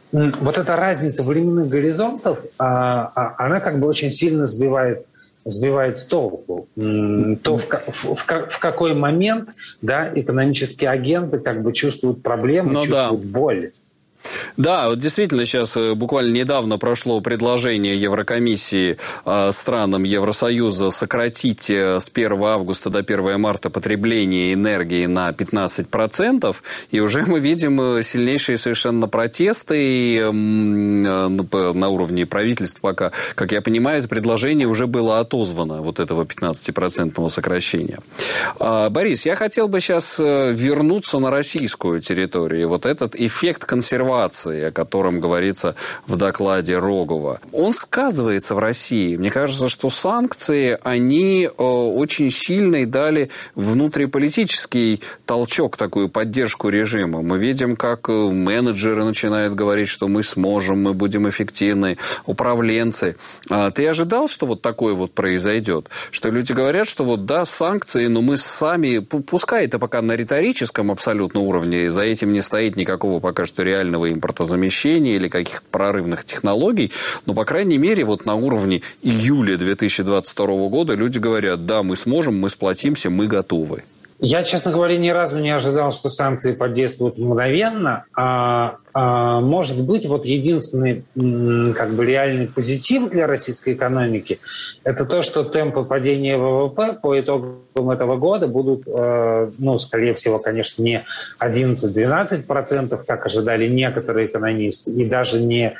вот эта разница временных горизонтов, она как бы очень сильно сбивает с толку. То в какой момент, да, экономические агенты как бы чувствуют проблемы, чувствуют боль. Да, вот действительно сейчас буквально недавно прошло предложение Еврокомиссии странам Евросоюза сократить с 1 августа до 1 марта потребление энергии на 15%, и уже мы видим сильнейшие совершенно протесты на уровне правительств пока. Как я понимаю, это предложение уже было отозвано, вот этого 15% сокращения. Борис, я хотел бы сейчас вернуться на российскую территорию. Вот этот эффект консервации, о котором говорится в докладе Рогова. Он сказывается в России. Мне кажется, что санкции, они очень сильно дали внутриполитический толчок, такую поддержку режима. Мы видим, как менеджеры начинают говорить, что мы сможем, мы будем эффективны, управленцы. Ты ожидал, что вот такое вот произойдет? Что люди говорят, что вот да, санкции, но мы сами, пускай это пока на риторическом абсолютно уровне, за этим не стоит никакого пока что реального импортозамещения или каких-то прорывных технологий, но, по крайней мере, вот на уровне июля 2022 года люди говорят, да, мы сможем, мы сплотимся, мы готовы. Я, честно говоря, ни разу не ожидал, что санкции подействуют мгновенно. Может быть, вот единственный как бы реальный позитив для российской экономики – это то, что темпы падения ВВП по итогам этого года будут, скорее всего, конечно, не 11-12%, как ожидали некоторые экономисты, и даже не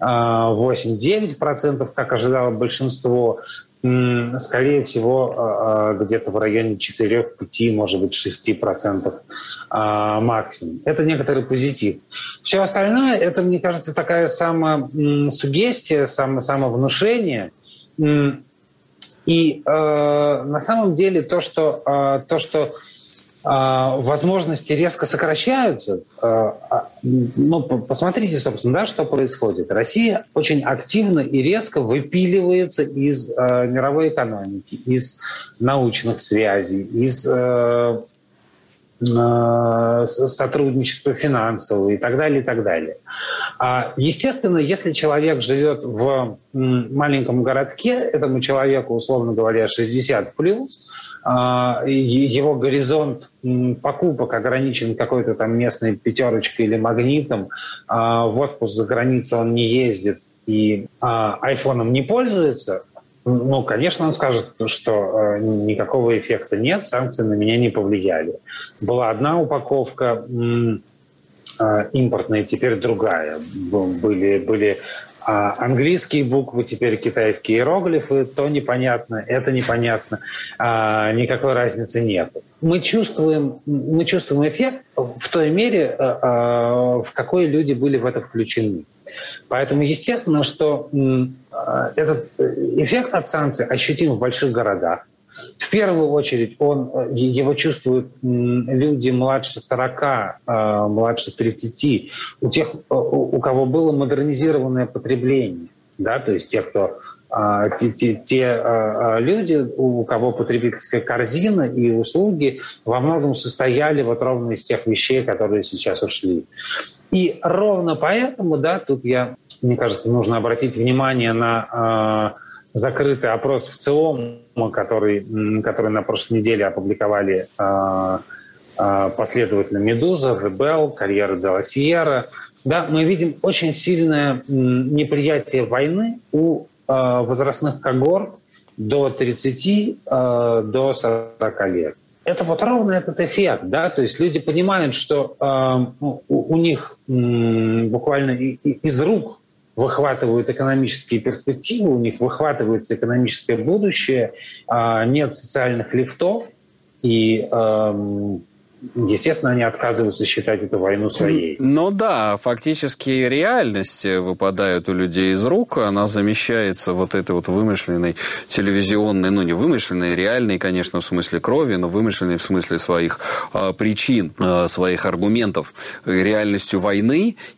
8-9%, как ожидало большинство. Скорее всего, где-то в районе 4-5, может быть, 6% максимум. Это некоторый позитив. Все остальное, это, мне кажется, такая самосуггестия, самовнушение. И на самом деле то, что возможности резко сокращаются. Посмотрите, собственно, да, что происходит. Россия очень активно и резко выпиливается из мировой экономики, из научных связей, из сотрудничества финансового и так далее, и так далее. Естественно, если человек живет в маленьком городке, этому человеку, условно говоря, 60+, его горизонт покупок ограничен какой-то там местной пятерочкой или магнитом, в отпуск за границу он не ездит и айфоном не пользуется, конечно, он скажет, что никакого эффекта нет, санкции на меня не повлияли. Была одна упаковка импортная, теперь другая. Были английские буквы, теперь китайские иероглифы, то непонятно, это непонятно, никакой разницы нет. Мы чувствуем эффект в той мере, в какой люди были в это включены. Поэтому естественно, что этот эффект от санкций ощутим в больших городах. В первую очередь его чувствуют люди младше 40, младше 30, у кого было модернизированное потребление, да, то есть те люди, у кого потребительская корзина и услуги во многом состояли вот ровно из тех вещей, которые сейчас ушли. И ровно поэтому, да, тут мне кажется, нужно обратить внимание на закрытый опрос в ЦИОМ, который на прошлой неделе опубликовали последовательно «Медуза», «The Bell», «Карьера де ла Сьерра». Да, мы видим очень сильное неприятие войны у возрастных когорт до 30, до 40 лет. Это вот ровно этот эффект, да, то есть люди понимают, что у них буквально из рук выхватывают экономические перспективы, у них выхватывается экономическое будущее, нет социальных лифтов, и, естественно, они отказываются считать эту войну своей. Ну да, фактически реальность выпадает у людей из рук, она замещается вот этой вот вымышленной телевизионной, не вымышленной, реальной, конечно, в смысле крови, но вымышленной в смысле своих причин, своих аргументов, реальностью войны.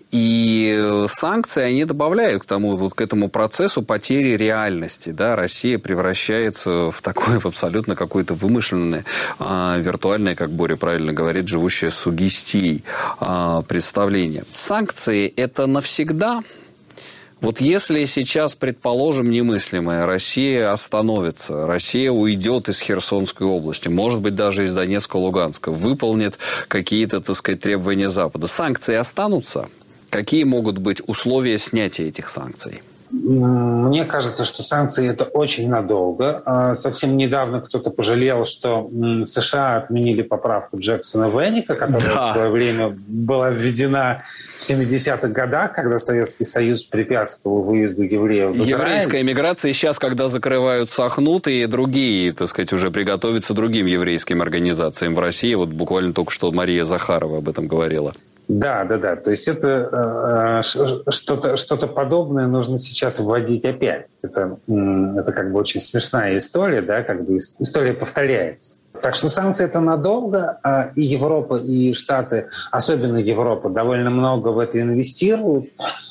И санкции, они добавляют к этому процессу потери реальности. Да? Россия превращается в такое абсолютно какое-то вымышленное, виртуальное, как Боря правильно говорит, живущее сугестией представление. Санкции – это навсегда? Вот если сейчас, предположим, немыслимое, Россия остановится, Россия уйдет из Херсонской области, может быть, даже из Донецка, Луганска, выполнит какие-то, так сказать, требования Запада, санкции останутся? Какие могут быть условия снятия этих санкций? Мне кажется, что санкции – это очень надолго. Совсем недавно кто-то пожалел, что США отменили поправку Джексона-Веника, которая в свое время была введена в 70-х годах, когда Советский Союз препятствовал выезду евреев в Израиль. Еврейская миграция сейчас, когда закрывают Сахнут и другие, так сказать, уже приготовятся другим еврейским организациям в России. Вот буквально только что Мария Захарова об этом говорила. Да. То есть это что-то подобное нужно сейчас вводить опять. Это как бы очень смешная история, да, как бы история повторяется. Так что санкции это надолго, и Европа, и Штаты, особенно Европа, довольно много в это инвестируют.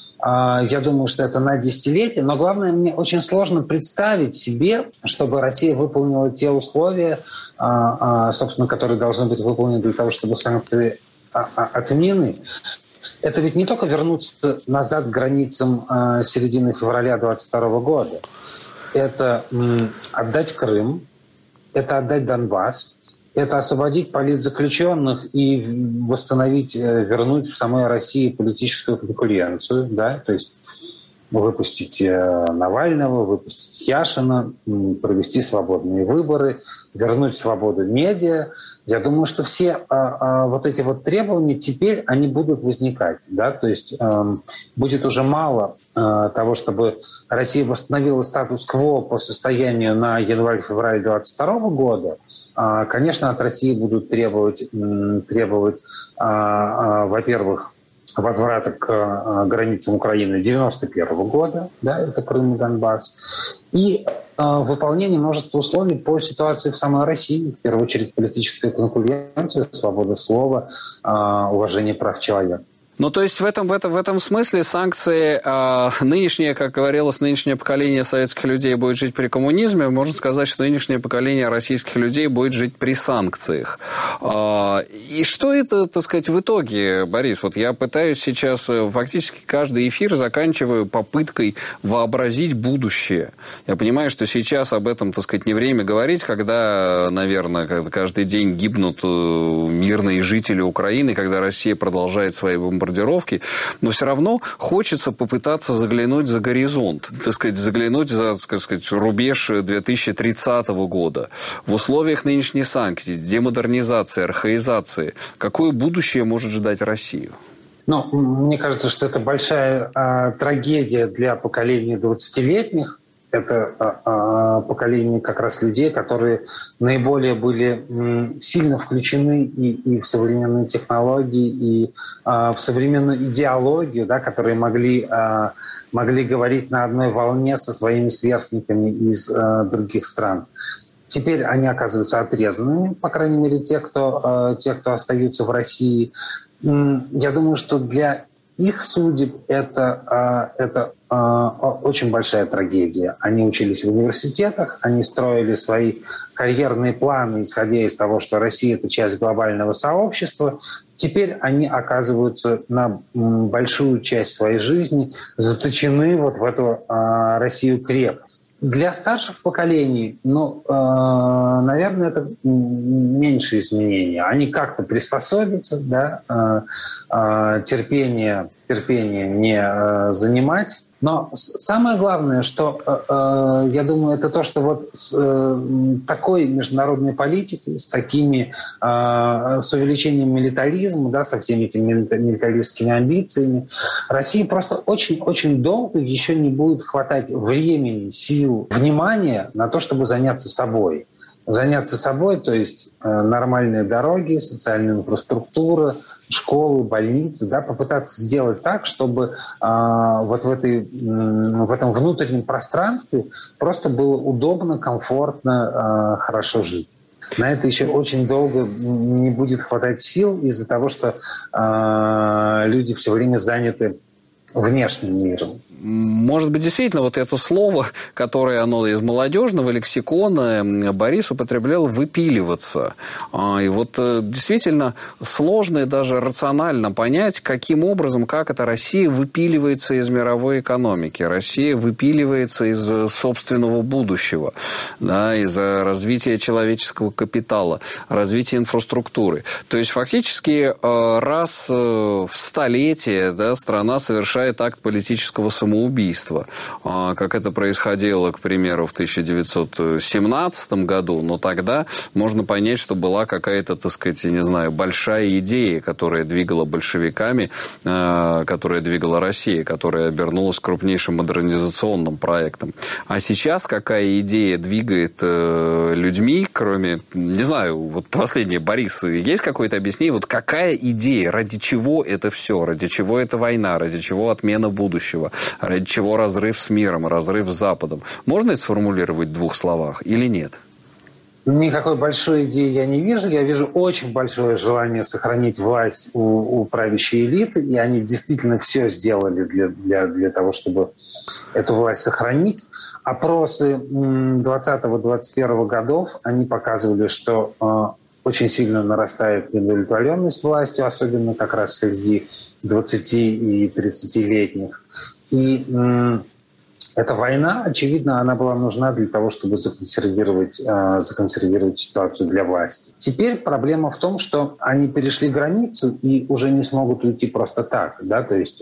Я думаю, что это на десятилетие, но главное, мне очень сложно представить себе, чтобы Россия выполнила те условия, собственно, которые должны быть выполнены для того, чтобы санкции отменены. Это ведь не только вернуться назад к границам середины февраля 2022 года. Это отдать Крым, это отдать Донбасс, это освободить политзаключенных и восстановить, вернуть в самой России политическую конкуренцию, да, то есть выпустить Навального, выпустить Яшина, провести свободные выборы, вернуть свободу медиа. Я думаю, что все вот эти вот требования теперь они будут возникать. Да? То есть будет уже мало того, чтобы Россия восстановила статус-кво по состоянию на январь-февраль 2022 года. Конечно, от России будут требовать, во-первых, возврата к границам Украины 1991 года, да, это Крым и Донбасс, и выполнение множества условий по ситуации в самой России, в первую очередь политическая конкуренция, свобода слова, уважение прав человека. Ну, то есть в этом смысле санкции нынешнее, как говорилось, нынешнее поколение советских людей будет жить при коммунизме, можно сказать, что нынешнее поколение российских людей будет жить при санкциях. И что это, так сказать, в итоге, Борис? Вот я пытаюсь сейчас, фактически каждый эфир заканчиваю попыткой вообразить будущее. Я понимаю, что сейчас об этом, так сказать, не время говорить, когда, наверное, каждый день гибнут мирные жители Украины, когда Россия продолжает свои бомбардировки, но все равно хочется попытаться заглянуть за горизонт, так сказать, заглянуть за, так сказать, рубеж 2030 года. В условиях нынешней санкций, демодернизации, архаизации, какое будущее может ждать Россию? Ну, мне кажется, что это большая трагедия для поколения 20-летних. Это поколение как раз людей, которые наиболее были сильно включены и в современные технологии, и в современную идеологию, да, которые могли говорить на одной волне со своими сверстниками из других стран. Теперь они оказываются отрезанными, по крайней мере, те, кто остаются в России. Я думаю, что для их судеб это очень большая трагедия. Они учились в университетах, они строили свои карьерные планы, исходя из того, что Россия – это часть глобального сообщества. Теперь они оказываются на большую часть своей жизни заточены вот в эту Россию-крепость. Для старших поколений, наверное, это меньшие изменения. Они как-то приспособятся, да, терпение не занимать. Но самое главное, что, я думаю, это то, что вот с такой международной политикой, с увеличением милитаризма, да, со всеми этими милитаристскими амбициями, России просто очень-очень долго еще не будет хватать времени, сил, внимания на то, чтобы заняться собой. Заняться собой, то есть нормальные дороги, социальная инфраструктура, школы, больницы, да, попытаться сделать так, чтобы вот в этом внутреннем пространстве просто было удобно, комфортно, хорошо жить. На это еще очень долго не будет хватать сил из-за того, что люди все время заняты внешним миром. Может быть, действительно, вот это слово, которое оно из молодежного лексикона, Борис употреблял «выпиливаться». И вот действительно сложно и даже рационально понять, каким образом, как это Россия выпиливается из мировой экономики. Россия выпиливается из собственного будущего, да, из развития человеческого капитала, развития инфраструктуры. То есть, фактически, раз в столетие, да, страна совершает акт политического самоубийства, как это происходило, к примеру, в 1917 году, но тогда можно понять, что была какая-то, так сказать, не знаю, большая идея, которая двигала большевиками, которая двигала Россией, которая обернулась крупнейшим модернизационным проектом. А сейчас какая идея двигает людьми, кроме, не знаю, вот последнее, Борис, есть какое-то объяснение, вот какая идея, ради чего это все, ради чего эта война, ради чего отмена будущего, ради чего разрыв с миром, разрыв с Западом. Можно это сформулировать в двух словах или нет? Никакой большой идеи я не вижу. Я вижу очень большое желание сохранить власть у правящей элиты, и они действительно все сделали для того, чтобы эту власть сохранить. Опросы 2020-2021 годов, они показывали, что очень сильно нарастает удовлетворенность властью, особенно как раз среди 20- и 30-летних. И эта война, очевидно, она была нужна для того, чтобы законсервировать ситуацию для власти. Теперь проблема в том, что они перешли границу и уже не смогут уйти просто так. Да? То есть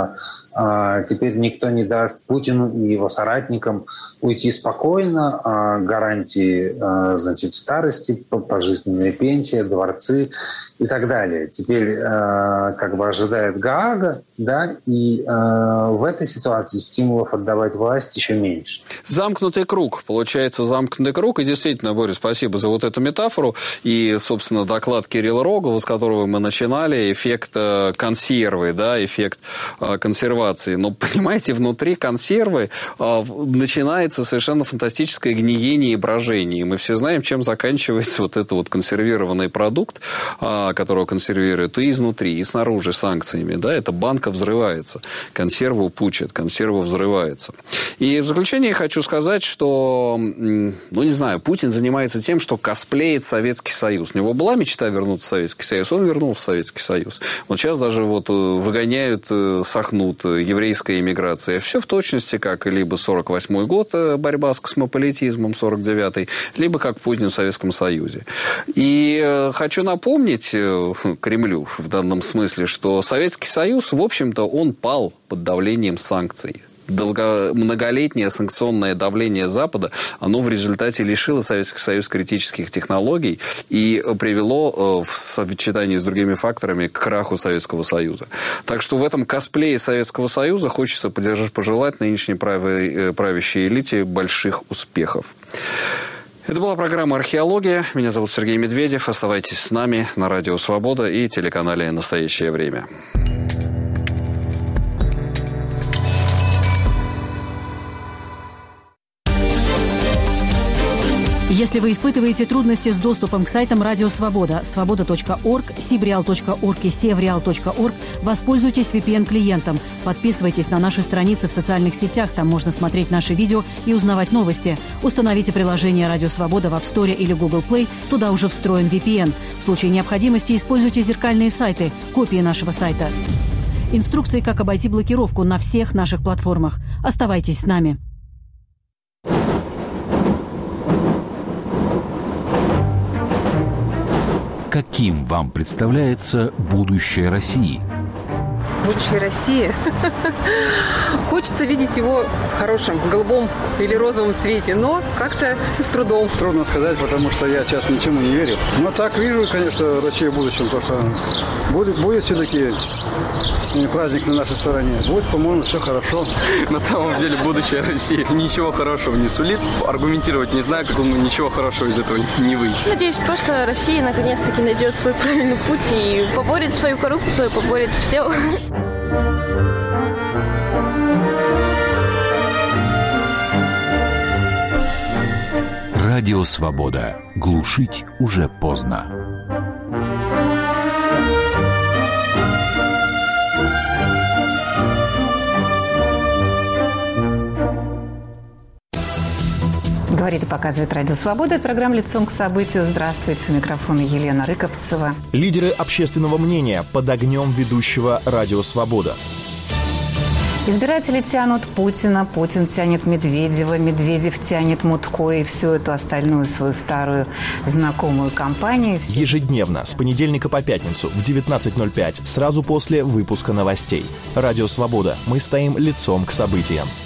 теперь никто не даст Путину и его соратникам уйти спокойно, гарантии, значит, старости, пожизненная пенсия, дворцы и так далее. Теперь как бы ожидает Гаага, да, и в этой ситуации стимулов отдавать власть еще меньше. Замкнутый круг. Получается замкнутый круг. И действительно, Боря, спасибо за вот эту метафору. И, собственно, доклад Кирилла Рогова, с которого мы начинали, эффект консервы, да, эффект консервации. Но, понимаете, внутри консервы начинается совершенно фантастическое гниение и брожение. И мы все знаем, чем заканчивается вот этот вот консервированный продукт, которого консервируют и изнутри, и снаружи санкциями. Да, эта банка взрывается. Консерву пучат, консерва взрывается. И в заключение хочу сказать, что, ну, не знаю, Путин занимается тем, что косплеит Советский Союз. У него была мечта вернуться в Советский Союз, он вернулся в Советский Союз. Вот сейчас даже вот выгоняют, сохнут еврейская эмиграция. Все в точности, как либо 48-й год, борьба с космополитизмом, 49-й, либо как Путин в Советском Союзе. И хочу напомнить Кремлю в данном смысле, что Советский Союз, в общем-то, он пал под давлением санкций. Многолетнее санкционное давление Запада, оно в результате лишило Советский Союз критических технологий и привело в сочетании с другими факторами к краху Советского Союза. Так что в этом косплее Советского Союза хочется пожелать нынешней правящей элите больших успехов. Это была программа «Археология». Меня зовут Сергей Медведев. Оставайтесь с нами на Радио Свобода и телеканале «Настоящее время». Если вы испытываете трудности с доступом к сайтам Радио Свобода, свобода.орг, sibreal.org и sevreal.org, воспользуйтесь VPN-клиентом. Подписывайтесь на наши страницы в социальных сетях, там можно смотреть наши видео и узнавать новости. Установите приложение Радио Свобода в App Store или Google Play, туда уже встроен VPN. В случае необходимости используйте зеркальные сайты, копии нашего сайта. Инструкции, как обойти блокировку на всех наших платформах. Оставайтесь с нами. Каким вам представляется будущее России? Будущее России? Хочется видеть его в хорошем, голубом или розовом цвете, но как-то с трудом. Трудно сказать, потому что я сейчас ничему не верю. Но так вижу, конечно, Россию в будущем, то что будет все-таки праздник на нашей стороне. Будет, по-моему, все хорошо. На самом деле будущее России ничего хорошего не сулит. Аргументировать не знаю, как ничего хорошего из этого не выйдет. Надеюсь, просто Россия наконец-таки найдет свой правильный путь и поборет свою коррупцию, поборет все. Радио «Свобода». Глушить уже поздно. Говорит и показывает Радио Свобода. Это программа «Лицом к событию». Здравствуйте. У микрофона Елена Рыковцева. Лидеры общественного мнения под огнем ведущего Радио Свобода. Избиратели тянут Путина, Путин тянет Медведева, Медведев тянет Мутко и всю эту остальную свою старую знакомую компанию. Ежедневно, с понедельника по пятницу в 19:05, сразу после выпуска новостей. Радио Свобода. Мы стоим лицом к событиям.